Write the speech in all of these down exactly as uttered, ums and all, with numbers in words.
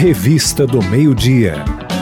Revista do Meio-Dia.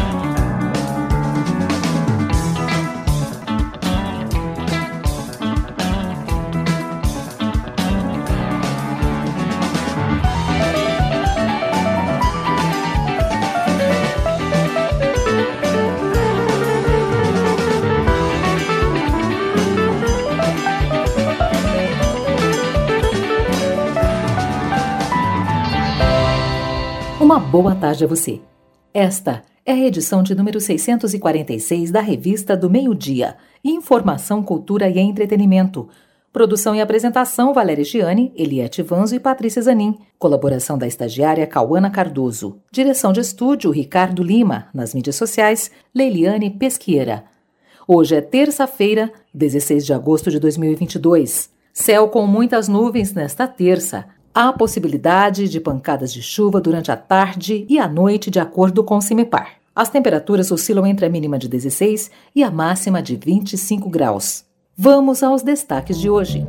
Uma boa tarde a você. Esta é a edição de número seiscentos e quarenta e seis da Revista do Meio-Dia. Informação, cultura e entretenimento. Produção e apresentação, Valéria Gianni, Eliette Vanzo e Patrícia Zanin. Colaboração da estagiária Cauana Cardoso. Direção de estúdio, Ricardo Lima. Nas mídias sociais, Leiliane Pesqueira. Hoje é terça-feira, dezesseis de agosto de dois mil e vinte e dois. Céu com muitas nuvens nesta terça. Há possibilidade de pancadas de chuva durante a tarde e a noite, de acordo com o CIMEPAR. As temperaturas oscilam entre a mínima de dezesseis e a máxima de vinte e cinco graus. Vamos aos destaques de hoje.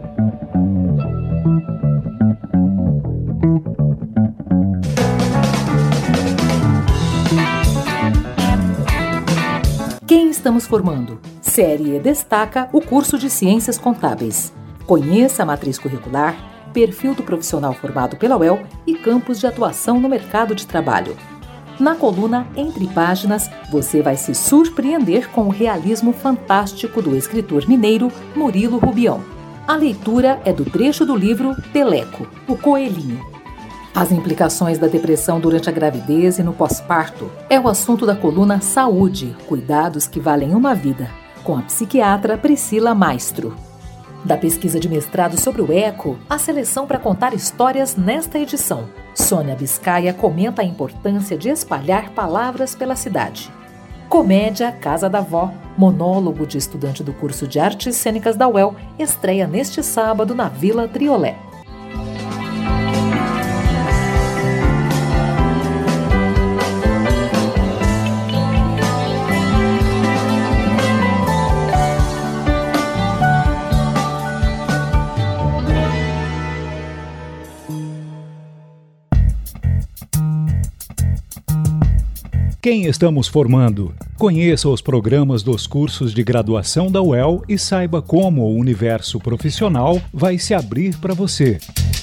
Quem estamos formando? Série E destaca o curso de Ciências Contábeis. Conheça a matriz curricular, perfil do profissional formado pela U E L e campos de atuação no mercado de trabalho. Na coluna Entre Páginas, você vai se surpreender com o realismo fantástico do escritor mineiro Murilo Rubião. A leitura é do trecho do livro Teleco, o Coelhinho. As implicações da depressão durante a gravidez e no pós-parto é o assunto da coluna Saúde, cuidados que valem uma vida, com a psiquiatra Priscila Maestro. Da pesquisa de mestrado sobre o eco, a seleção para contar histórias nesta edição. Sônia Biscaia comenta a importância de espalhar palavras pela cidade. Comédia Casa da Vó, monólogo de estudante do curso de Artes Cênicas da U E L, estreia neste sábado na Vila Triolé. Quem estamos formando? Conheça os programas dos cursos de graduação da U E L e saiba como o universo profissional vai se abrir para você.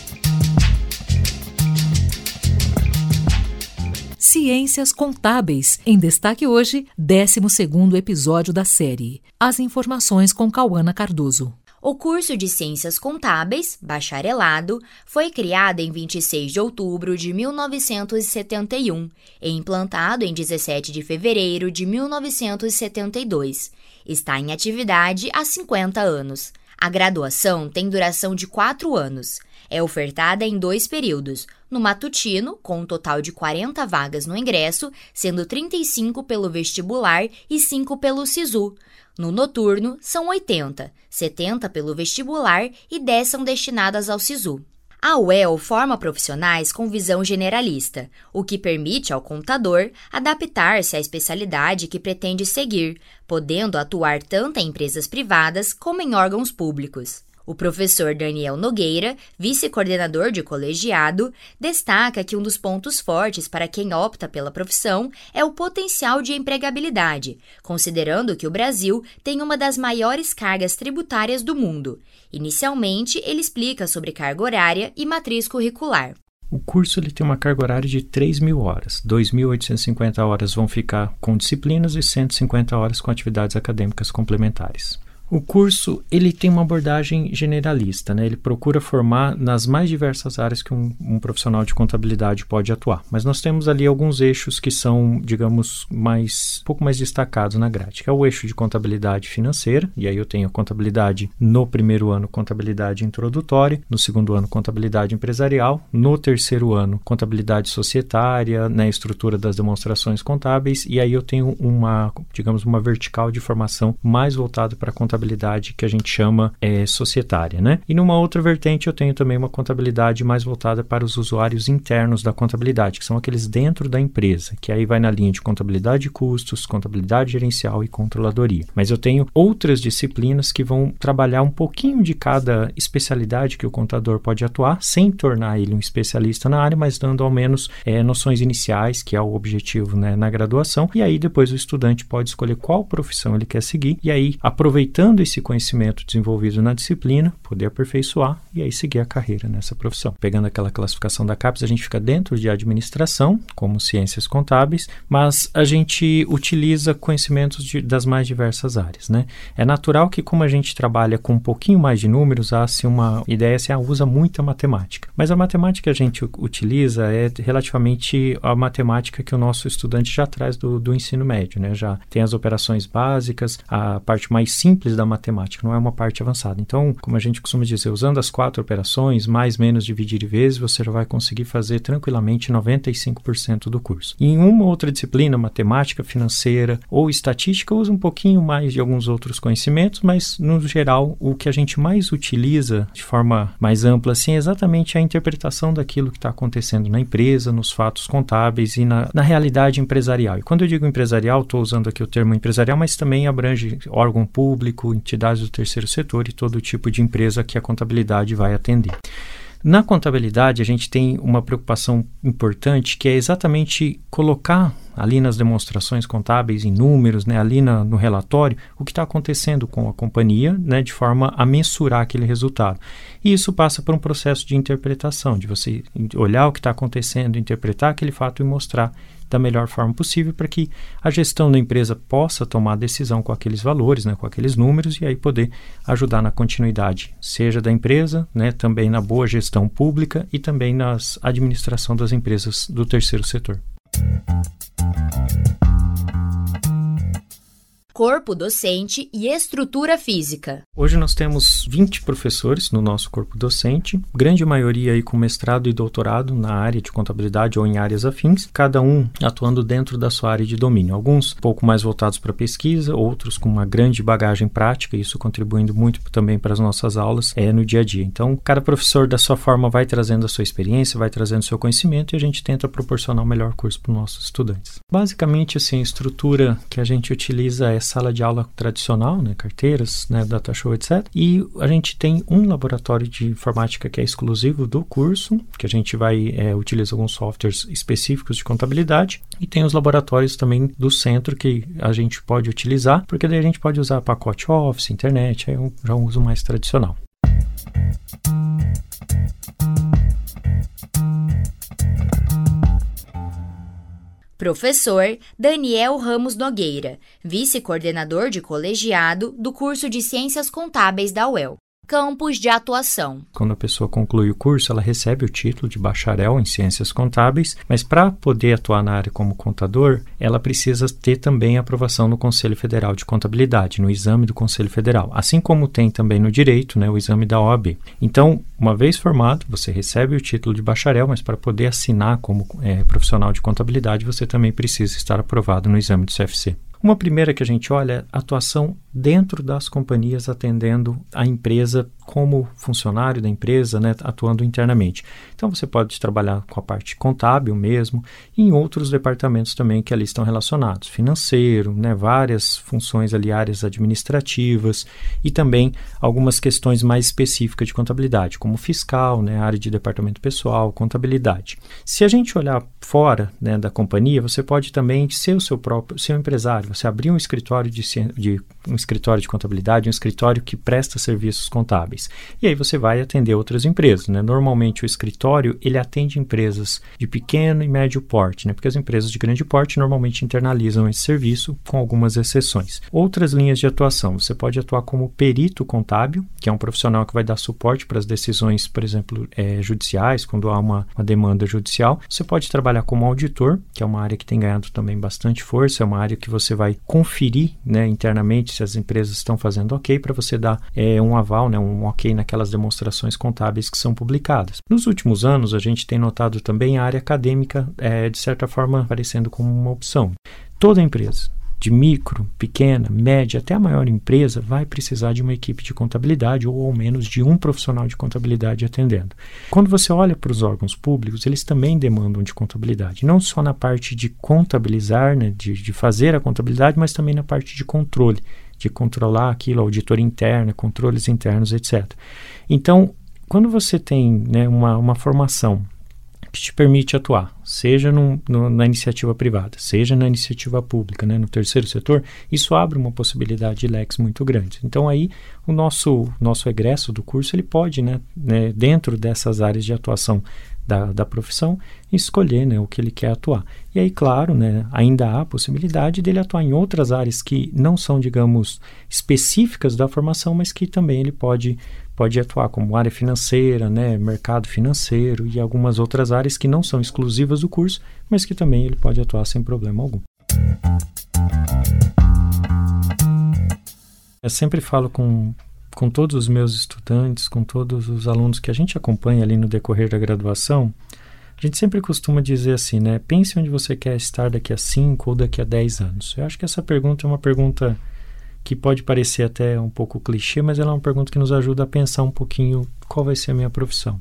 Ciências Contábeis, em destaque hoje, décimo segundo episódio da série. As informações com Cauana Cardoso. O curso de Ciências Contábeis, bacharelado, foi criado em vinte e seis de outubro de mil novecentos e setenta e um e implantado em dezessete de fevereiro de mil novecentos e setenta e dois. Está em atividade há cinquenta anos. A graduação tem duração de quatro anos. É ofertada em dois períodos, no matutino, com um total de quarenta vagas no ingresso, sendo trinta e cinco pelo vestibular e cinco pelo SISU. No noturno, são oitenta, setenta pelo vestibular e dez são destinadas ao SISU. A U E L forma profissionais com visão generalista, o que permite ao contador adaptar-se à especialidade que pretende seguir, podendo atuar tanto em empresas privadas como em órgãos públicos. O professor Daniel Nogueira, vice-coordenador de colegiado, destaca que um dos pontos fortes para quem opta pela profissão é o potencial de empregabilidade, considerando que o Brasil tem uma das maiores cargas tributárias do mundo. Inicialmente, ele explica sobre carga horária e matriz curricular. O curso ele tem uma carga horária de três mil horas. dois mil oitocentas e cinquenta horas vão ficar com disciplinas e cento e cinquenta horas com atividades acadêmicas complementares. O curso ele tem uma abordagem generalista, né? Ele procura formar nas mais diversas áreas que um, um profissional de contabilidade pode atuar. Mas nós temos ali alguns eixos que são, digamos, mais, um pouco mais destacados na grade, que é o eixo de contabilidade financeira, e aí eu tenho contabilidade no primeiro ano, contabilidade introdutória, no segundo ano, contabilidade empresarial, no terceiro ano, contabilidade societária, na estrutura das demonstrações contábeis, e aí eu tenho uma, digamos, uma vertical de formação mais voltada para a contabilidade contabilidade que a gente chama é, societária, né? E numa outra vertente eu tenho também uma contabilidade mais voltada para os usuários internos da contabilidade, que são aqueles dentro da empresa, que aí vai na linha de contabilidade de custos, contabilidade gerencial e controladoria. Mas eu tenho outras disciplinas que vão trabalhar um pouquinho de cada especialidade que o contador pode atuar, sem tornar ele um especialista na área, mas dando ao menos é, noções iniciais, que é o objetivo, né, na graduação, e aí depois o estudante pode escolher qual profissão ele quer seguir, e aí, aproveitando esse conhecimento desenvolvido na disciplina, poder aperfeiçoar e aí seguir a carreira nessa profissão. Pegando aquela classificação da CAPES, a gente fica dentro de administração, como ciências contábeis, mas a gente utiliza conhecimentos de, das mais diversas áreas, né? É natural que, como a gente trabalha com um pouquinho mais de números, há assim, uma ideia assim, ah, usa muita matemática. Mas a matemática que a gente utiliza é relativamente a matemática que o nosso estudante já traz do, do ensino médio, né? Já tem as operações básicas, a parte mais simples da matemática, não é uma parte avançada. Então, como a gente costuma dizer, usando as quatro operações, mais, menos, dividir e vezes, você já vai conseguir fazer tranquilamente noventa e cinco por cento do curso. E em uma outra disciplina, matemática financeira ou estatística, usa um pouquinho mais de alguns outros conhecimentos, mas, no geral, o que a gente mais utiliza de forma mais ampla, assim, é exatamente a interpretação daquilo que está acontecendo na empresa, nos fatos contábeis e na, na realidade empresarial. E quando eu digo empresarial, estou usando aqui o termo empresarial, mas também abrange órgão público, entidades do terceiro setor e todo tipo de empresa que a contabilidade vai atender. Na contabilidade, a gente tem uma preocupação importante, que é exatamente colocar ali nas demonstrações contábeis, em números, né, ali na, no relatório, o que está acontecendo com a companhia, né, de forma a mensurar aquele resultado. E isso passa por um processo de interpretação, de você olhar o que está acontecendo, interpretar aquele fato e mostrar da melhor forma possível para que a gestão da empresa possa tomar decisão com aqueles valores, né, com aqueles números, e aí poder ajudar na continuidade, seja da empresa, né, também na boa gestão pública e também na administração das empresas do terceiro setor. Corpo docente e estrutura física. Hoje nós temos vinte professores no nosso corpo docente, grande maioria aí com mestrado e doutorado na área de contabilidade ou em áreas afins, cada um atuando dentro da sua área de domínio. Alguns um pouco mais voltados para pesquisa, outros com uma grande bagagem prática, isso contribuindo muito também para as nossas aulas é, no dia a dia. Então, cada professor da sua forma vai trazendo a sua experiência, vai trazendo o seu conhecimento e a gente tenta proporcionar o melhor curso para os nossos estudantes. Basicamente, assim, a estrutura que a gente utiliza é sala de aula tradicional, né, carteiras, né, data show, etcétera. E a gente tem um laboratório de informática que é exclusivo do curso, que a gente vai é, utilizar alguns softwares específicos de contabilidade, e tem os laboratórios também do centro que a gente pode utilizar, porque daí a gente pode usar pacote Office, internet, é um, já um uso mais tradicional. Professor Daniel Ramos Nogueira, vice-coordenador de colegiado do curso de Ciências Contábeis da U E L. Campos de atuação. Quando a pessoa conclui o curso, ela recebe o título de bacharel em Ciências Contábeis, mas para poder atuar na área como contador, ela precisa ter também aprovação no Conselho Federal de Contabilidade, no exame do Conselho Federal, assim como tem também no direito, né, o exame da O A B. Então, uma vez formado, você recebe o título de bacharel, mas para poder assinar como é, profissional de contabilidade, você também precisa estar aprovado no exame do C F C. Uma primeira que a gente olha é a atuação dentro das companhias, atendendo a empresa como funcionário da empresa, né, atuando internamente. Então, você pode trabalhar com a parte contábil mesmo e em outros departamentos também que ali estão relacionados. Financeiro, né, várias funções ali, áreas administrativas e também algumas questões mais específicas de contabilidade, como fiscal, né, área de departamento pessoal, contabilidade. Se a gente olhar fora, né, da companhia, você pode também ser o seu próprio seu empresário. Você abrir um escritório de, de um escritório de contabilidade, um escritório que presta serviços contábeis. E aí você vai atender outras empresas, né? Normalmente o escritório, ele atende empresas de pequeno e médio porte, né? Porque as empresas de grande porte normalmente internalizam esse serviço, com algumas exceções. Outras linhas de atuação, você pode atuar como perito contábil, que é um profissional que vai dar suporte para as decisões, por exemplo, é, judiciais, quando há uma, uma demanda judicial. Você pode trabalhar como auditor, que é uma área que tem ganhado também bastante força, é uma área que você vai conferir, né, internamente se as empresas estão fazendo ok, para você dar é, um aval, né, um ok naquelas demonstrações contábeis que são publicadas. Nos últimos anos, a gente tem notado também a área acadêmica, é, de certa forma, aparecendo como uma opção. Toda empresa, de micro, pequena, média, até a maior empresa, vai precisar de uma equipe de contabilidade ou ao menos de um profissional de contabilidade atendendo. Quando você olha para os órgãos públicos, eles também demandam de contabilidade, não só na parte de contabilizar, né, de, de fazer a contabilidade, mas também na parte de controle, de controlar aquilo, auditoria interna, controles internos, etcétera. Então, quando você tem, né, uma, uma formação que te permite atuar, seja no, no, na iniciativa privada, seja na iniciativa pública, né, no terceiro setor, isso abre uma possibilidade de leques muito grande. Então aí o nosso, nosso egresso do curso, ele pode, né, né, dentro dessas áreas de atuação da, da profissão, escolher, né, o que ele quer atuar. E aí, claro, né, ainda há a possibilidade dele atuar em outras áreas que não são, digamos, específicas da formação, mas que também ele pode pode atuar como área financeira, né, mercado financeiro e algumas outras áreas que não são exclusivas do curso, mas que também ele pode atuar sem problema algum. Eu sempre falo com, com todos os meus estudantes, com todos os alunos que a gente acompanha ali no decorrer da graduação, a gente sempre costuma dizer assim, né, pense onde você quer estar daqui a cinco ou daqui a dez anos. Eu acho que essa pergunta é uma pergunta que pode parecer até um pouco clichê, mas ela é uma pergunta que nos ajuda a pensar um pouquinho qual vai ser a minha profissão.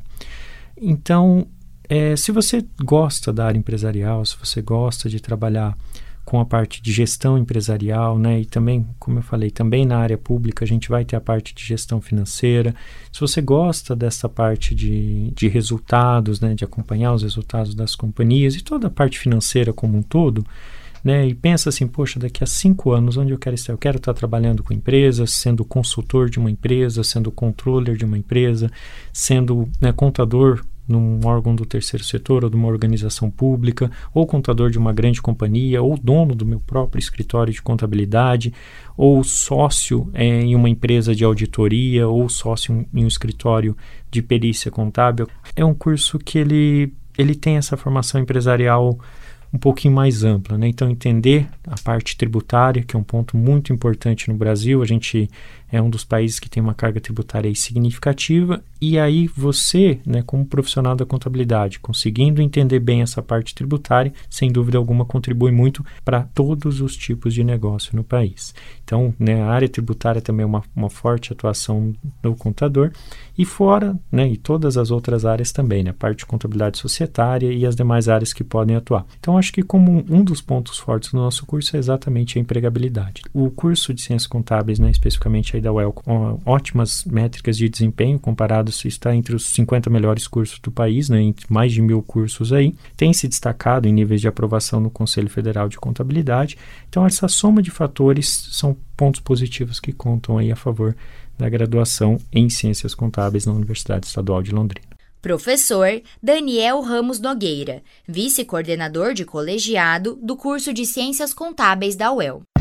Então, é, se você gosta da área empresarial, se você gosta de trabalhar com a parte de gestão empresarial, né, e também, como eu falei, também na área pública a gente vai ter a parte de gestão financeira. Se você gosta dessa parte de, de resultados, né, de acompanhar os resultados das companhias e toda a parte financeira como um todo, né, e pensa assim, poxa, daqui a cinco anos, onde eu quero estar? Eu quero estar trabalhando com empresas, sendo consultor de uma empresa, sendo controller de uma empresa, sendo, né, contador num órgão do terceiro setor ou de uma organização pública, ou contador de uma grande companhia, ou dono do meu próprio escritório de contabilidade, ou sócio é, em uma empresa de auditoria, ou sócio em um escritório de perícia contábil. É um curso que ele, ele tem essa formação empresarial um pouquinho mais ampla, né? Então, entender a parte tributária, que é um ponto muito importante no Brasil. A gente é um dos países que tem uma carga tributária significativa, e aí você, né, como profissional da contabilidade, conseguindo entender bem essa parte tributária, sem dúvida alguma contribui muito para todos os tipos de negócio no país. Então, né, a área tributária também é uma, uma forte atuação do contador, e fora, né, e todas as outras áreas também, né, a parte de contabilidade societária e as demais áreas que podem atuar. Então, acho que como um dos pontos fortes do nosso curso é exatamente a empregabilidade. O curso de Ciências Contábeis, né, especificamente aí da U E L, com ótimas métricas de desempenho, comparados, está entre os cinquenta melhores cursos do país, né, entre mais de mil cursos aí, tem se destacado em níveis de aprovação no Conselho Federal de Contabilidade. Então, essa soma de fatores são pontos positivos que contam aí a favor da graduação em Ciências Contábeis na Universidade Estadual de Londrina. Professor Daniel Ramos Nogueira, vice-coordenador de colegiado do curso de Ciências Contábeis da U E L.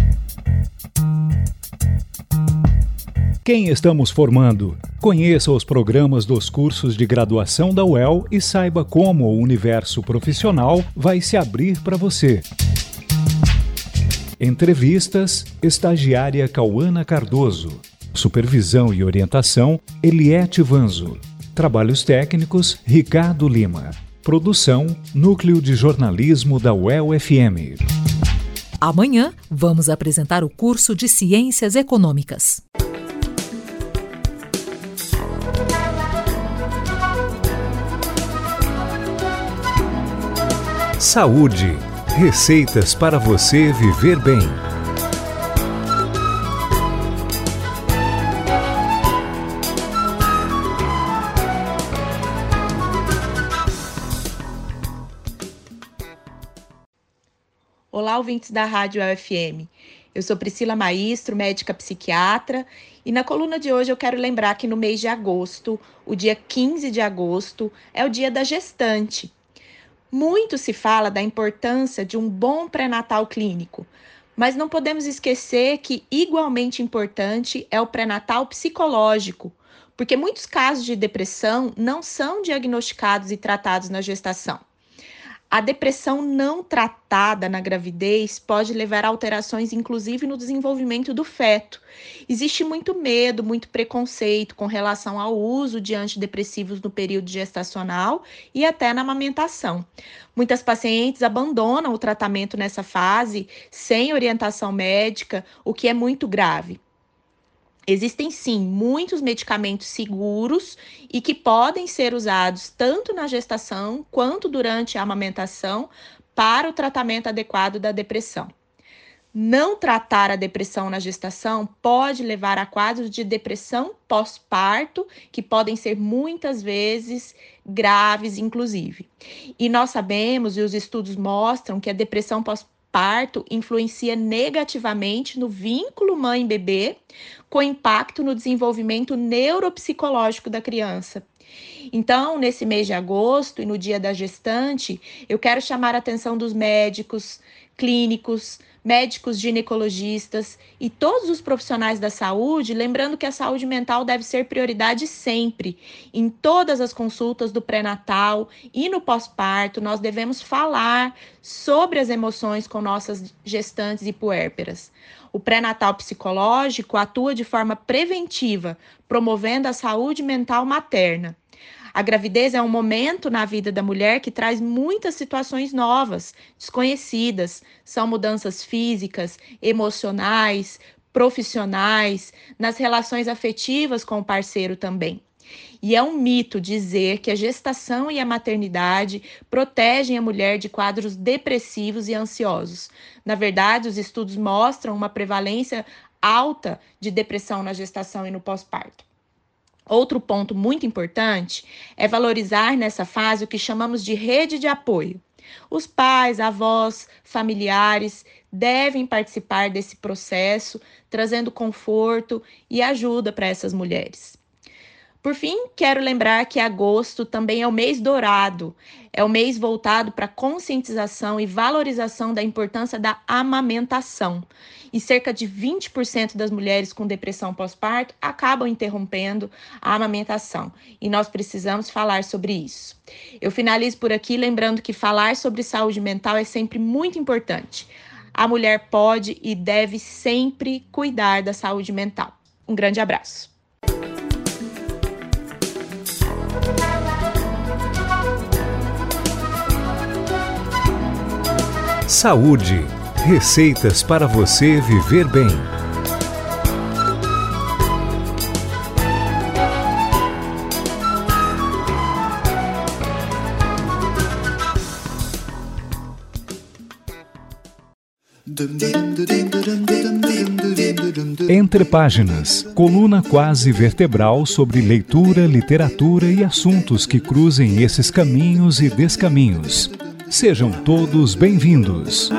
Quem estamos formando? Conheça os programas dos cursos de graduação da U E L e saiba como o universo profissional vai se abrir para você. Entrevistas, estagiária Cauana Cardoso. Supervisão e orientação, Eliette Vanzo. Trabalhos técnicos, Ricardo Lima. Produção, Núcleo de Jornalismo da U E L F M. Amanhã, vamos apresentar o curso de Ciências Econômicas. Saúde. Receitas para você viver bem. Olá, ouvintes da Rádio U E L F M. Eu sou Priscila Maestro, médica psiquiatra, e na coluna de hoje eu quero lembrar que no mês de agosto, o dia quinze de agosto, é o dia da gestante. Muito se fala da importância de um bom pré-natal clínico, mas não podemos esquecer que igualmente importante é o pré-natal psicológico, porque muitos casos de depressão não são diagnosticados e tratados na gestação. A depressão não tratada na gravidez pode levar a alterações, inclusive no desenvolvimento do feto. Existe muito medo, muito preconceito com relação ao uso de antidepressivos no período gestacional e até na amamentação. Muitas pacientes abandonam o tratamento nessa fase sem orientação médica, o que é muito grave. Existem, sim, muitos medicamentos seguros e que podem ser usados tanto na gestação quanto durante a amamentação para o tratamento adequado da depressão. Não tratar a depressão na gestação pode levar a quadros de depressão pós-parto, que podem ser muitas vezes graves, inclusive. E nós sabemos, e os estudos mostram, que a depressão pós-parto parto influencia negativamente no vínculo mãe-bebê, com impacto no desenvolvimento neuropsicológico da criança. Então, nesse mês de agosto e no dia da gestante, eu quero chamar a atenção dos médicos, clínicos, médicos ginecologistas e todos os profissionais da saúde, lembrando que a saúde mental deve ser prioridade sempre. Em todas as consultas do pré-natal e no pós-parto, nós devemos falar sobre as emoções com nossas gestantes e puérperas. O pré-natal psicológico atua de forma preventiva, promovendo a saúde mental materna. A gravidez é um momento na vida da mulher que traz muitas situações novas, desconhecidas. São mudanças físicas, emocionais, profissionais, nas relações afetivas com o parceiro também. E é um mito dizer que a gestação e a maternidade protegem a mulher de quadros depressivos e ansiosos. Na verdade, os estudos mostram uma prevalência alta de depressão na gestação e no pós-parto. Outro ponto muito importante é valorizar nessa fase o que chamamos de rede de apoio. Os pais, avós, familiares devem participar desse processo, trazendo conforto e ajuda para essas mulheres. Por fim, quero lembrar que agosto também é o mês dourado, é o mês voltado para a conscientização e valorização da importância da amamentação. E cerca de vinte por cento das mulheres com depressão pós-parto acabam interrompendo a amamentação. E nós precisamos falar sobre isso. Eu finalizo por aqui lembrando que falar sobre saúde mental é sempre muito importante. A mulher pode e deve sempre cuidar da saúde mental. Um grande abraço. Saúde. Receitas para você viver bem. Entre Páginas, coluna quase vertebral sobre leitura, literatura e assuntos que cruzem esses caminhos e descaminhos. Sejam todos bem-vindos.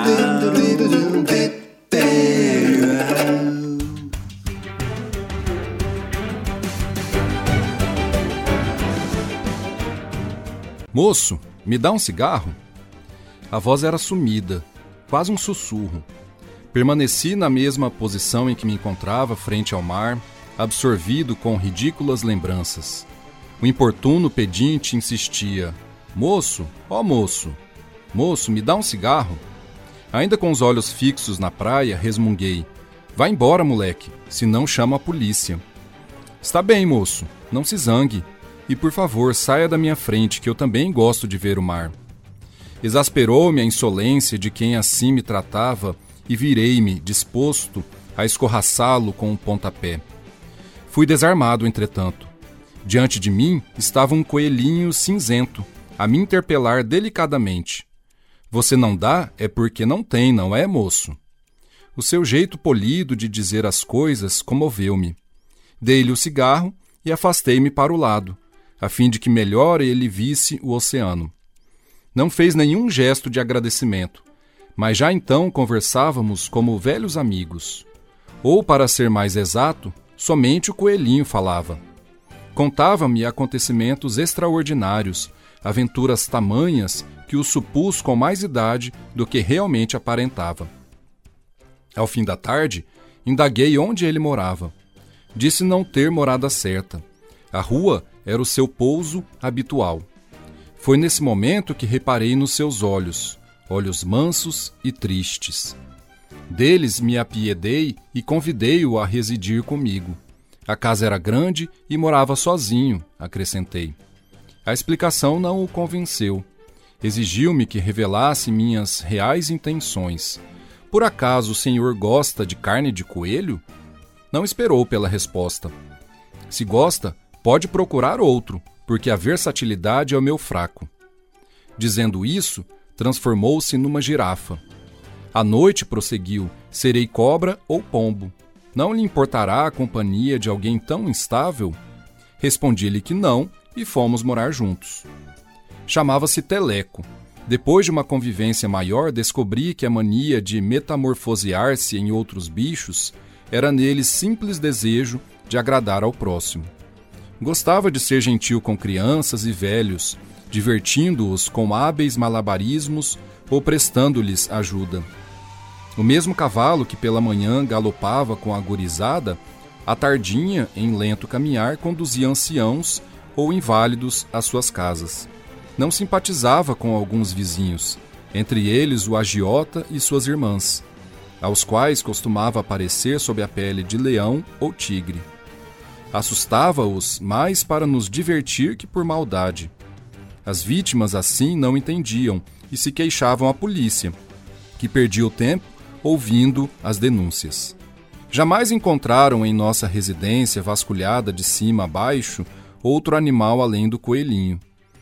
Moço, me dá um cigarro? A voz era sumida, quase um sussurro. Permaneci na mesma posição em que me encontrava, frente ao mar, absorvido com ridículas lembranças. O importuno pedinte insistia: Moço, ó moço, moço, me dá um cigarro? Ainda com os olhos fixos na praia, resmunguei: Vai embora, moleque, senão chamo a polícia. Está bem, moço, não se zangue. E por favor, saia da minha frente, que eu também gosto de ver o mar. Exasperou-me a insolência de quem assim me tratava e virei-me, disposto a escorraçá-lo com um pontapé. Fui desarmado, entretanto. Diante de mim estava um coelhinho cinzento, a me interpelar delicadamente. Você não dá é porque não tem, não é, moço? O seu jeito polido de dizer as coisas comoveu-me. Dei-lhe o cigarro e afastei-me para o lado, a fim de que melhor ele visse o oceano. Não fez nenhum gesto de agradecimento, mas já então conversávamos como velhos amigos. Ou, para ser mais exato, somente o coelhinho falava. Contava-me acontecimentos extraordinários, aventuras tamanhas que o supus com mais idade do que realmente aparentava. Ao fim da tarde, indaguei onde ele morava. Disse não ter morada certa. A rua era o seu pouso habitual. Foi nesse momento que reparei nos seus olhos, olhos mansos e tristes. Deles me apiedei e convidei-o a residir comigo. A casa era grande e morava sozinho, acrescentei. A explicação não o convenceu. Exigiu-me que revelasse minhas reais intenções. Por acaso o senhor gosta de carne de coelho? Não esperou pela resposta. Se gosta, pode procurar outro, porque a versatilidade é o meu fraco. Dizendo isso, transformou-se numa girafa. À noite, prosseguiu, serei cobra ou pombo. Não lhe importará a companhia de alguém tão instável? Respondi-lhe que não e fomos morar juntos. Chamava-se Teleco. Depois de uma convivência maior, descobri que a mania de metamorfosear-se em outros bichos era nele simples desejo de agradar ao próximo. Gostava de ser gentil com crianças e velhos, divertindo-os com hábeis malabarismos ou prestando-lhes ajuda. O mesmo cavalo que pela manhã galopava com a gurizada, à tardinha, em lento caminhar, conduzia anciãos ou inválidos às suas casas. Não simpatizava com alguns vizinhos, entre eles o agiota e suas irmãs, aos quais costumava aparecer sob a pele de leão ou tigre. Assustava-os mais para nos divertir que por maldade. As vítimas assim não entendiam e se queixavam à polícia, que perdia o tempo ouvindo as denúncias. Jamais encontraram em nossa residência vasculhada de cima a baixo outro animal além do coelhinho.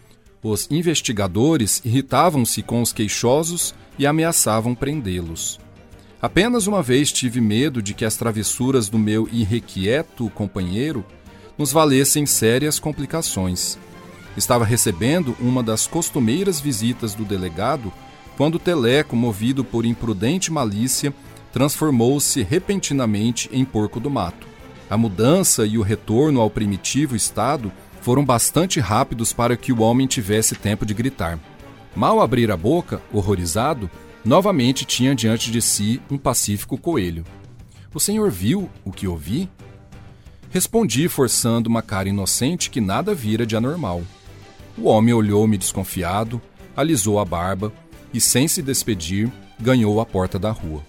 Os investigadores irritavam-se com os queixosos e ameaçavam prendê-los. Apenas uma vez tive medo de que as travessuras do meu irrequieto companheiro nos valessem sérias complicações. Estava recebendo uma das costumeiras visitas do delegado quando Teleco, movido por imprudente malícia, transformou-se repentinamente em porco do mato. A mudança e o retorno ao primitivo estado foram bastante rápidos para que o homem tivesse tempo de gritar. Mal abrir a boca, horrorizado, novamente tinha diante de si um pacífico coelho. "O senhor viu o que ouvi?" Respondi, forçando uma cara inocente que nada vira de anormal. O homem olhou-me desconfiado, alisou a barba e, sem se despedir, ganhou a porta da rua.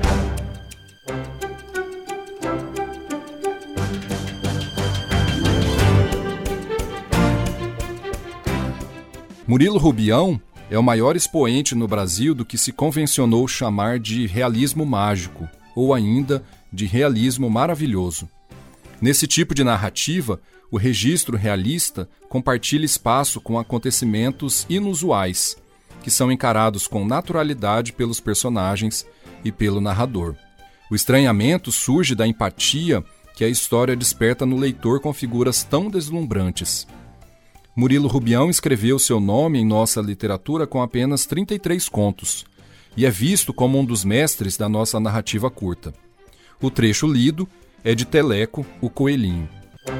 Murilo Rubião é o maior expoente no Brasil do que se convencionou chamar de realismo mágico, ou ainda de realismo maravilhoso. Nesse tipo de narrativa, o registro realista compartilha espaço com acontecimentos inusuais, que são encarados com naturalidade pelos personagens e pelo narrador. O estranhamento surge da empatia que a história desperta no leitor com figuras tão deslumbrantes. Murilo Rubião escreveu seu nome em nossa literatura com apenas trinta e três contos, e é visto como um dos mestres da nossa narrativa curta. O trecho lido é de Teleco, o Coelhinho.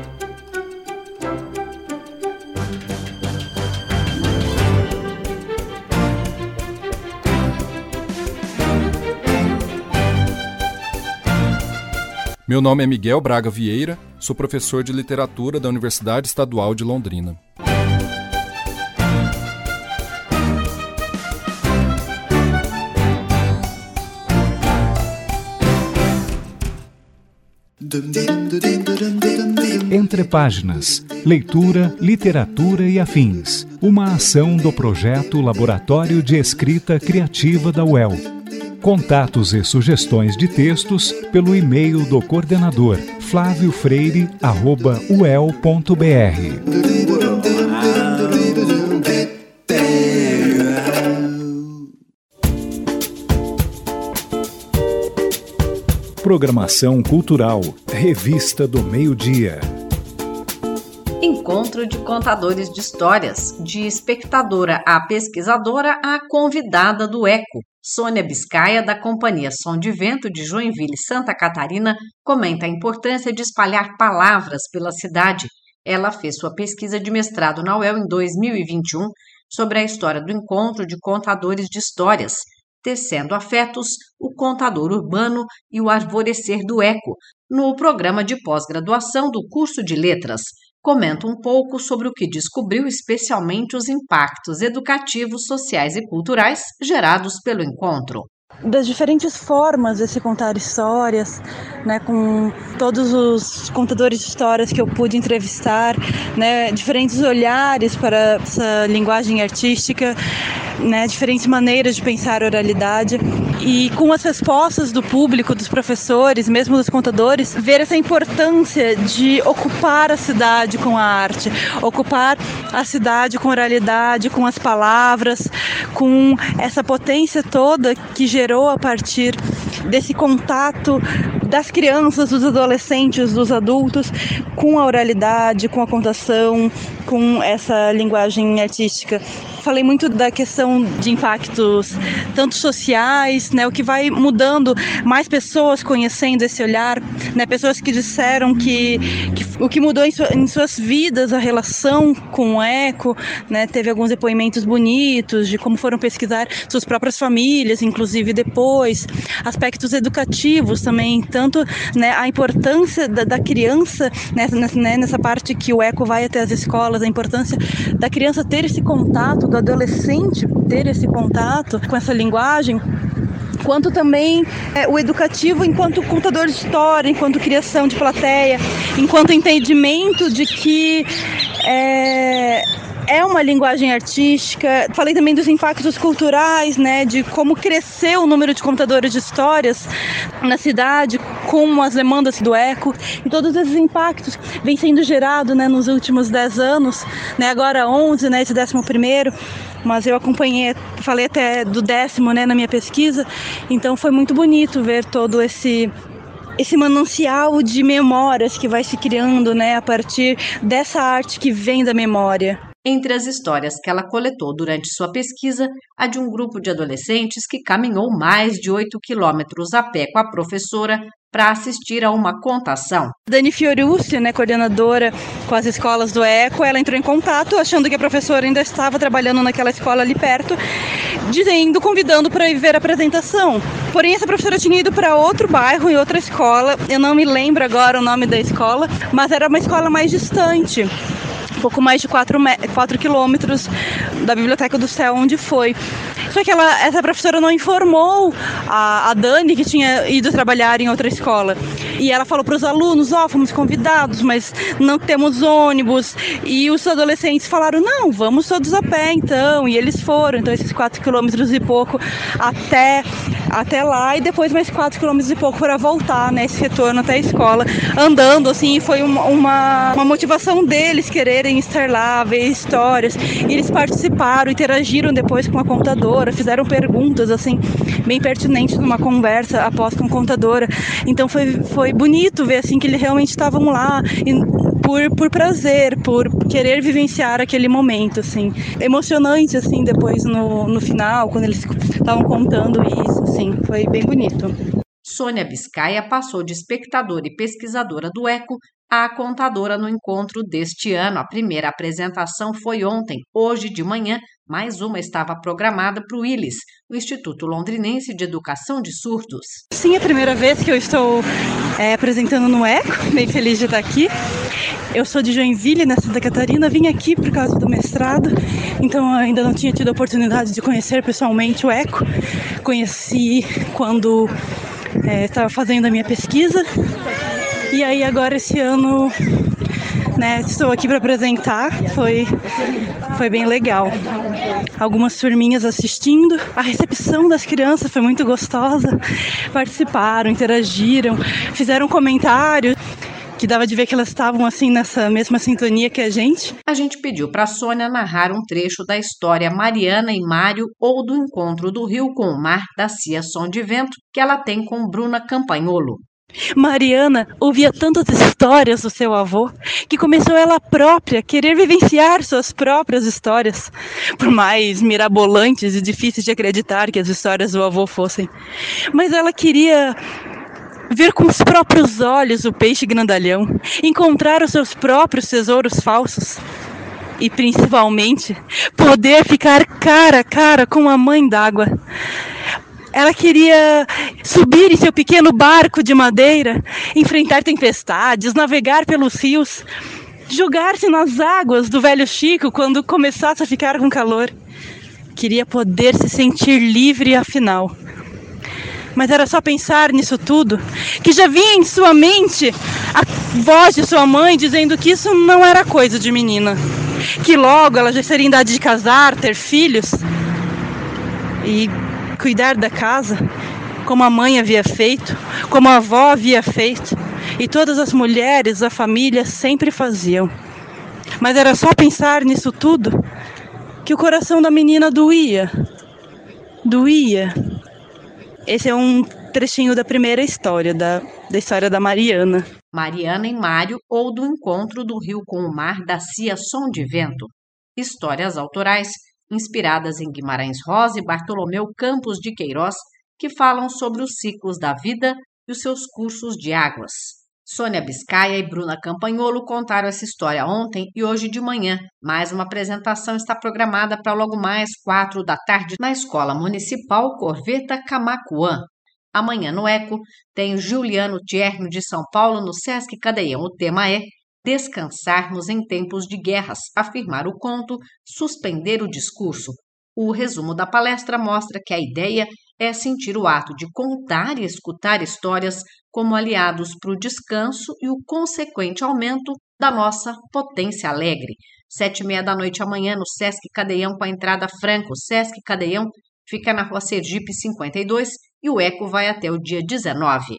Meu nome é Miguel Braga Vieira, sou professor de literatura da Universidade Estadual de Londrina. Entre Páginas, leitura, literatura e afins. Uma ação do projeto Laboratório de Escrita Criativa da U E L. Contatos e sugestões de textos pelo e-mail do coordenador flávio freire arroba u e l ponto b r. Programação cultural, Revista do Meio-Dia. Encontro de contadores de histórias, de espectadora a pesquisadora a convidada do Eco. Sônia Biscaia, da Companhia Som de Vento de Joinville, Santa Catarina, comenta a importância de espalhar palavras pela cidade. Ela fez sua pesquisa de mestrado na U E L em dois mil e vinte e um sobre a história do encontro de contadores de histórias, Tecendo Afetos, o Contador Urbano e o Arvorecer do Eco, no programa de pós-graduação do curso de Letras. comenta um pouco sobre o que descobriu, especialmente os impactos educativos, sociais e culturais gerados pelo encontro. Das diferentes formas de se contar histórias, né, com todos os contadores de histórias que eu pude entrevistar, né, diferentes olhares para essa linguagem artística, né, diferentes maneiras de pensar a oralidade, e com as respostas do público, dos professores, mesmo dos contadores, ver essa importância de ocupar a cidade com a arte, ocupar a cidade com oralidade, com as palavras, com essa potência toda que gerou a partir desse contato das crianças, dos adolescentes, dos adultos, com a oralidade, com a contação, com essa linguagem artística. Falei muito da questão de impactos tanto sociais, né, o que vai mudando, mais pessoas conhecendo esse olhar, né, pessoas que disseram que, que o que mudou em, sua, em suas vidas, a relação com o eco, né, teve alguns depoimentos bonitos de como foram pesquisar suas próprias famílias, inclusive depois, aspectos educativos também, tanto, né, a importância da, da criança, nessa, né, nessa parte que o eco vai até as escolas, a importância da criança ter esse contato, do adolescente ter esse contato com essa linguagem, quanto também é, o educativo enquanto contador de história, enquanto criação de plateia, enquanto entendimento de que é, é uma linguagem artística. Falei também dos impactos culturais, né, de como cresceu o número de contadores de histórias na cidade com as demandas do eco, e todos esses impactos vêm sendo gerados, né, nos últimos dez anos, né, agora onze, né, esse décimo primeiro, mas eu acompanhei, falei até do décimo, né, na minha pesquisa, então foi muito bonito ver todo esse esse manancial de memórias que vai se criando, né, a partir dessa arte que vem da memória. Entre as histórias que ela coletou durante sua pesquisa, a de um grupo de adolescentes que caminhou mais de oito quilômetros a pé com a professora para assistir a uma contação. Dani Fiorucci, né, coordenadora com as escolas do ECO, ela entrou em contato achando que a professora ainda estava trabalhando naquela escola ali perto, dizendo, convidando para ir ver a apresentação. Porém, essa professora tinha ido para outro bairro, em outra escola, eu não me lembro agora o nome da escola, mas era uma escola mais distante, um pouco mais de quatro quilômetros da Biblioteca do Céu, onde foi. Só que ela, essa professora não informou a, a Dani que tinha ido trabalhar em outra escola. E ela falou para os alunos, ó, oh, fomos convidados, mas não temos ônibus. E os adolescentes falaram, não, vamos todos a pé então. E eles foram, então esses quatro quilômetros e pouco até, até lá. E depois mais quatro quilômetros e pouco para voltar, né, esse retorno até a escola. Andando, assim, foi uma, uma, uma motivação deles quererem estar lá, ver histórias. E eles participaram, interagiram depois com a contadora, fizeram perguntas, assim, bem pertinentes numa conversa após com a contadora. Então foi, foi bonito ver, assim, que eles realmente estavam lá e, por, por prazer, por querer vivenciar aquele momento, assim. Emocionante, assim, depois no, no final, quando eles estavam contando isso, assim, foi bem bonito. Sônia Biscaia passou de espectadora e pesquisadora do ECO a contadora no encontro deste ano. A primeira apresentação foi ontem. Hoje de manhã, mais uma estava programada para o I L I S, o Instituto Londrinense de Educação de Surdos. Sim, é a primeira vez que eu estou é, apresentando no ECO, bem feliz de estar aqui. Eu sou de Joinville, na Santa Catarina, vim aqui por causa do mestrado, então ainda não tinha tido a oportunidade de conhecer pessoalmente o ECO. Conheci quando é, estava fazendo a minha pesquisa. E aí agora esse ano, né, estou aqui para apresentar, foi, foi bem legal. Algumas turminhas assistindo, a recepção das crianças foi muito gostosa, participaram, interagiram, fizeram comentários, que dava de ver que elas estavam assim nessa mesma sintonia que a gente. A gente pediu para a Sônia narrar um trecho da história Mariana e Mário ou do encontro do rio com o mar da Cia Som de Vento, que ela tem com Bruna Campagnolo. Mariana ouvia tantas histórias do seu avô que começou ela própria a querer vivenciar suas próprias histórias, por mais mirabolantes e difíceis de acreditar que as histórias do avô fossem. Mas ela queria ver com os próprios olhos o peixe grandalhão, encontrar os seus próprios tesouros falsos e, principalmente, poder ficar cara a cara com a mãe d'água. Ela queria subir em seu pequeno barco de madeira, enfrentar tempestades, navegar pelos rios jogar-se nas águas do velho Chico quando começasse a ficar com calor. Queria poder se sentir livre afinal. Mas era só pensar nisso tudo, que já vinha em sua mente a voz de sua mãe dizendo que isso não era coisa de menina. Que logo ela já seria em idade de casar, ter filhos e cuidar da casa, como a mãe havia feito, como a avó havia feito, e todas as mulheres da família sempre faziam. Mas era só pensar nisso tudo que o coração da menina doía, doía. Esse é um trechinho da primeira história, da, da história da Mariana. Mariana e Mário, ou do encontro do rio com o mar da Cia Som de Vento. Histórias autorais inspiradas em Guimarães Rosa e Bartolomeu Campos de Queiroz, que falam sobre os ciclos da vida e os seus cursos de águas. Sônia Biscaia e Bruna Campagnolo contaram essa história ontem e hoje de manhã. Mais uma apresentação está programada para logo mais quatro da tarde na Escola Municipal Corveta Camaquã. Amanhã no Eco tem o Juliano Tierno de São Paulo no Sesc Cadeião. O tema é Descansarmos em Tempos de Guerras, afirmar o conto, suspender o discurso. O resumo da palestra mostra que a ideia é sentir o ato de contar e escutar histórias como aliados para o descanso e o consequente aumento da nossa potência alegre. Sete e meia da noite amanhã no Sesc Cadeião com a entrada franca. O Sesc Cadeião fica na Rua Sergipe cinquenta e dois e o Eco vai até o dia dezenove.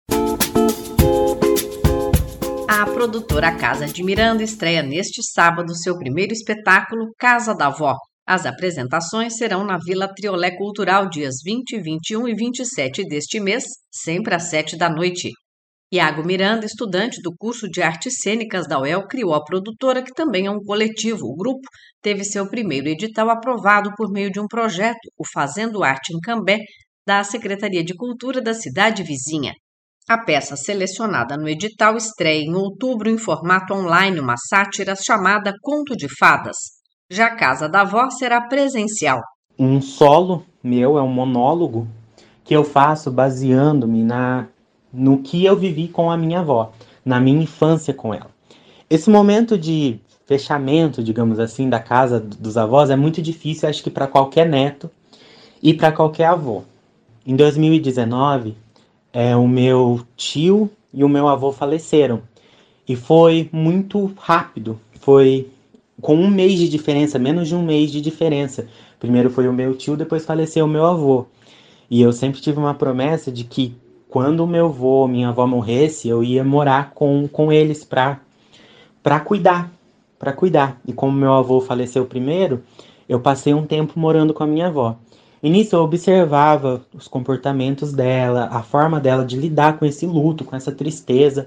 A produtora Casa de Miranda estreia neste sábado seu primeiro espetáculo, Casa da Vó. As apresentações serão na Vila Triolé Cultural, dias vinte, vinte e um e vinte e sete deste mês, sempre às sete da noite. Iago Miranda, estudante do curso de Artes Cênicas da U E L, criou a produtora, que também é um coletivo. O grupo teve seu primeiro edital aprovado por meio de um projeto, o Fazendo Arte em Cambé, da Secretaria de Cultura da cidade vizinha. A peça selecionada no edital estreia em outubro em formato online, uma sátira chamada Conto de Fadas. Já a Casa da Vó será presencial. Um solo meu é um monólogo que eu faço baseando-me na, no que eu vivi com a minha avó, na minha infância com ela. Esse momento de fechamento, digamos assim, da casa dos avós é muito difícil, acho que para qualquer neto e para qualquer avô. Em dois mil e dezenove, é, o meu tio e o meu avô faleceram. E foi muito rápido, foi com um mês de diferença, menos de um mês de diferença. Primeiro foi o meu tio, depois faleceu o meu avô. E eu sempre tive uma promessa de que quando o meu avô, minha avó morresse, eu ia morar com, com eles para para cuidar, para cuidar. E como meu avô faleceu primeiro, eu passei um tempo morando com a minha avó. E nisso eu observava os comportamentos dela, a forma dela de lidar com esse luto, com essa tristeza.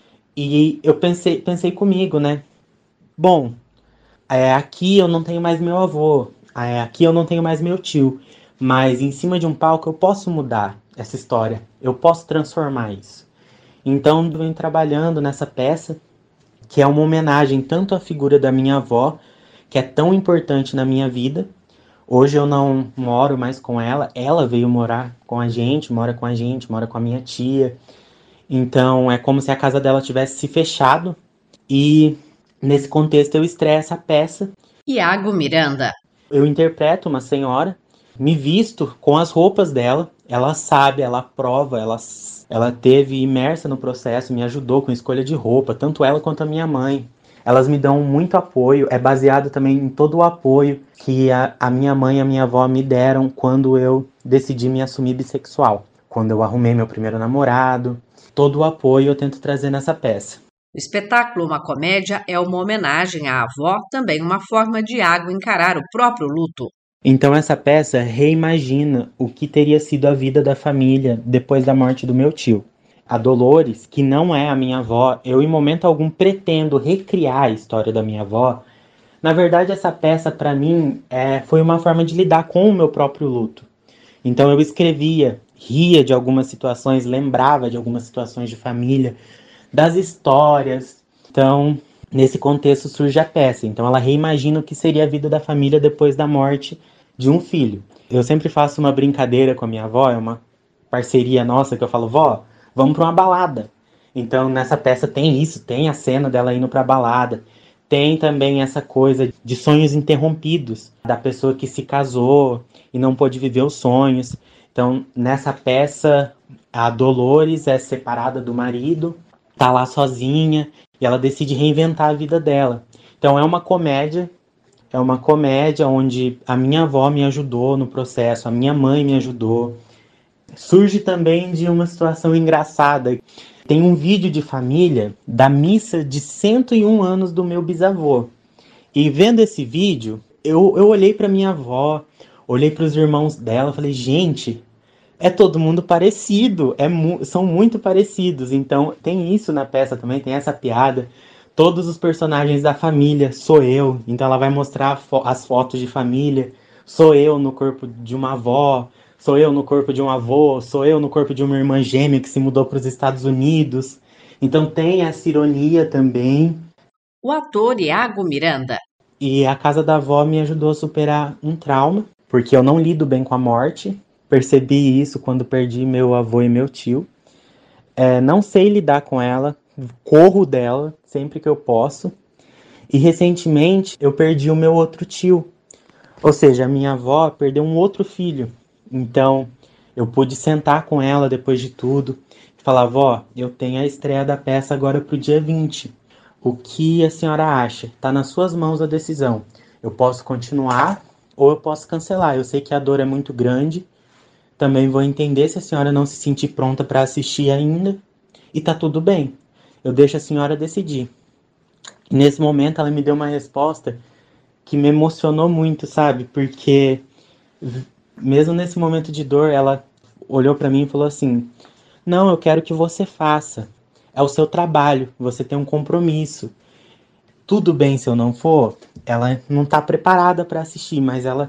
E eu pensei, pensei comigo, né? Bom, é, aqui eu não tenho mais meu avô, é, aqui eu não tenho mais meu tio, mas em cima de um palco eu posso mudar essa história, eu posso transformar isso. Então eu venho trabalhando nessa peça, que é uma homenagem tanto à figura da minha avó, que é tão importante na minha vida. Hoje eu não moro mais com ela, ela veio morar com a gente, mora com a gente, mora com a minha tia. Então é como se a casa dela tivesse se fechado e nesse contexto eu estreio essa peça. Iago Miranda. Eu interpreto uma senhora, me visto com as roupas dela, ela sabe, ela aprova, ela, ela teve imersa no processo, me ajudou com a escolha de roupa, tanto ela quanto a minha mãe. Elas me dão muito apoio, é baseado também em todo o apoio que a, a minha mãe e a minha avó me deram quando eu decidi me assumir bissexual. Quando eu arrumei meu primeiro namorado, todo o apoio eu tento trazer nessa peça. O espetáculo Uma Comédia é uma homenagem à avó, também uma forma de Iago encarar o próprio luto. Então essa peça reimagina o que teria sido a vida da família depois da morte do meu tio. A Dolores, que não é a minha avó, eu em momento algum pretendo recriar a história da minha avó. Na verdade, essa peça, para mim, é, foi uma forma de lidar com o meu próprio luto. Então eu escrevia, ria de algumas situações, lembrava de algumas situações de família, das histórias. Então, nesse contexto surge a peça. Então ela reimagina o que seria a vida da família depois da morte de um filho. Eu sempre faço uma brincadeira com a minha avó, é uma parceria nossa que eu falo, vó, vamos para uma balada. Então nessa peça tem isso, tem a cena dela indo pra balada, tem também essa coisa de sonhos interrompidos, da pessoa que se casou e não pôde viver os sonhos. Então nessa peça a Dolores é separada do marido, tá lá sozinha e ela decide reinventar a vida dela. Então é uma comédia, é uma comédia onde a minha avó me ajudou no processo, a minha mãe me ajudou. Surge também de uma situação engraçada. Tem um vídeo de família da missa de cento e um anos do meu bisavô. E vendo esse vídeo, eu, eu olhei para minha avó, olhei para os irmãos dela, falei, gente, é todo mundo parecido, é mu- são muito parecidos. Então tem isso na peça também, tem essa piada. Todos os personagens da família sou eu. Então ela vai mostrar fo- as fotos de família. Sou eu no corpo de uma avó, sou eu no corpo de um avô, sou eu no corpo de uma irmã gêmea que se mudou para os Estados Unidos. Então tem essa ironia também. O ator Iago Miranda. E a casa da avó me ajudou a superar um trauma, porque eu não lido bem com a morte. Percebi isso quando perdi meu avô e meu tio. É, não sei lidar com ela, corro dela sempre que eu posso. E recentemente eu perdi o meu outro tio. Ou seja, a minha avó perdeu um outro filho. Então eu pude sentar com ela depois de tudo e falar, vó, eu tenho a estreia da peça agora para o dia vinte. O que a senhora acha? Está nas suas mãos a decisão. Eu posso continuar ou eu posso cancelar. Eu sei que a dor é muito grande. Também vou entender se a senhora não se sentir pronta para assistir ainda. E tá tudo bem. Eu deixo a senhora decidir. E nesse momento ela me deu uma resposta que me emocionou muito, sabe? Porque mesmo nesse momento de dor, ela olhou para mim e falou assim, não, eu quero que você faça. É o seu trabalho, você tem um compromisso. Tudo bem se eu não for, ela não está preparada para assistir, mas ela,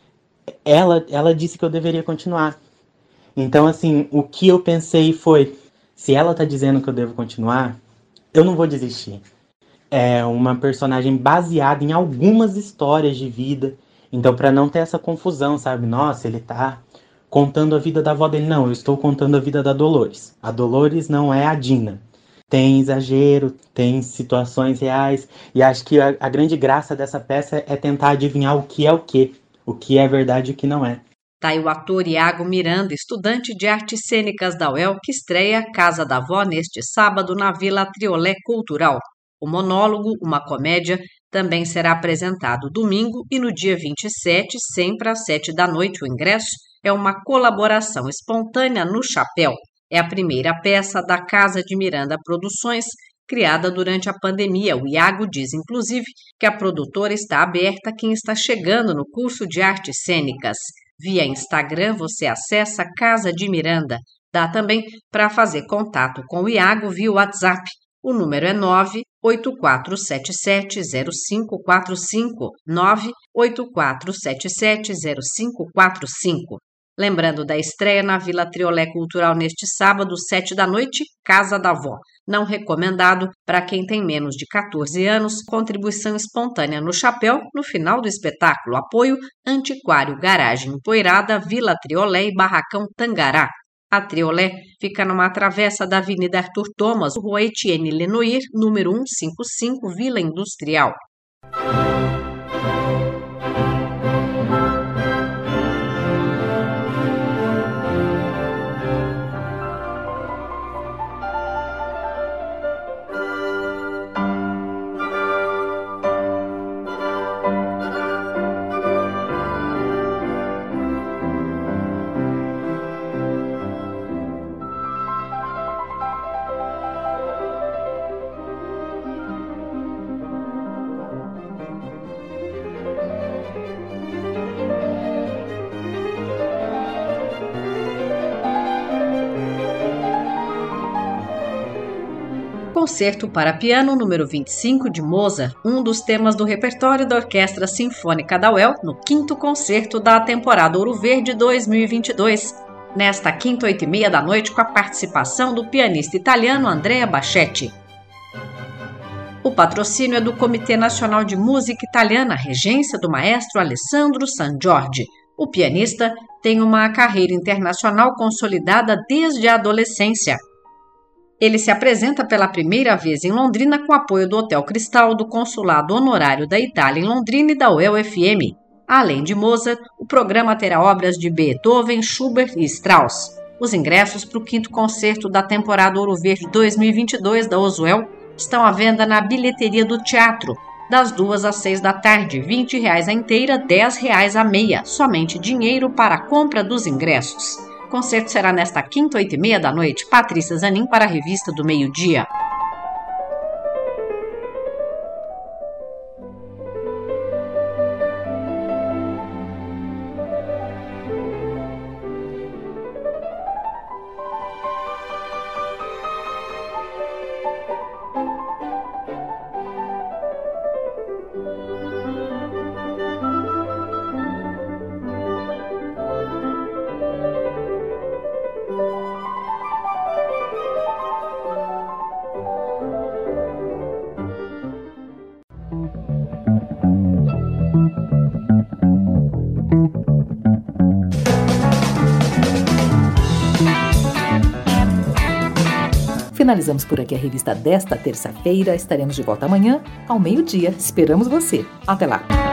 ela, ela disse que eu deveria continuar. Então, assim, o que eu pensei foi, se ela está dizendo que eu devo continuar, eu não vou desistir. É uma personagem baseada em algumas histórias de vida. Então, para não ter essa confusão, sabe? Nossa, ele tá contando a vida da avó dele. Não, eu estou contando a vida da Dolores. A Dolores não é a Dina. Tem exagero, tem situações reais. E acho que a, a grande graça dessa peça é tentar adivinhar o que é o quê. O que é verdade e o que não é. Tá aí o ator Iago Miranda, estudante de artes cênicas da U E L, que estreia Casa da Vó neste sábado na Vila Triolé Cultural. O monólogo, uma comédia, também será apresentado domingo e no dia vinte e sete, sempre às sete da noite. O ingresso é uma colaboração espontânea no Chapéu. É a primeira peça da Casa de Miranda Produções, criada durante a pandemia. O Iago diz, inclusive, que a produtora está aberta a quem está chegando no curso de artes cênicas. Via Instagram você acessa Casa de Miranda. Dá também para fazer contato com o Iago via WhatsApp. O número é nove oito quatro sete sete zero cinco quatro cinco, nove oito quatro sete sete zero cinco quatro cinco. Lembrando da estreia na Vila Triolé Cultural neste sábado, sete da noite, Casa da Vó. Não recomendado para quem tem menos de catorze anos, contribuição espontânea no Chapéu no final do espetáculo. Apoio Antiquário Garagem Empoeirada, Vila Triolé e Barracão Tangará. A Triolé fica numa travessa da Avenida Arthur Thomas, Rua Etienne Lenoir, número cento e cinquenta e cinco, Vila Industrial. Concerto para Piano número vinte e cinco de Mozart, um dos temas do repertório da Orquestra Sinfônica da U E L, no quinto concerto da temporada Ouro Verde dois mil e vinte e dois. Nesta quinta, oito e meia da noite, com a participação do pianista italiano Andrea Bachetti. O patrocínio é do Comitê Nacional de Música Italiana, regência do maestro Alessandro Sangiorgi. O pianista tem uma carreira internacional consolidada desde a adolescência. Ele se apresenta pela primeira vez em Londrina com apoio do Hotel Cristal, do Consulado Honorário da Itália em Londrina e da U E L F M. Além de Mozart, o programa terá obras de Beethoven, Schubert e Strauss. Os ingressos para o quinto concerto da temporada Ouro Verde dois mil e vinte e dois da Oswell estão à venda na bilheteria do teatro, das duas às seis da tarde, vinte reais a inteira, dez reais a meia, somente dinheiro para a compra dos ingressos. O concerto será nesta quinta, oito e meia da noite. Patrícia Zanin para a Revista do Meio-Dia. Finalizamos por aqui a revista desta terça-feira. Estaremos de volta amanhã, ao meio-dia. Esperamos você. Até lá!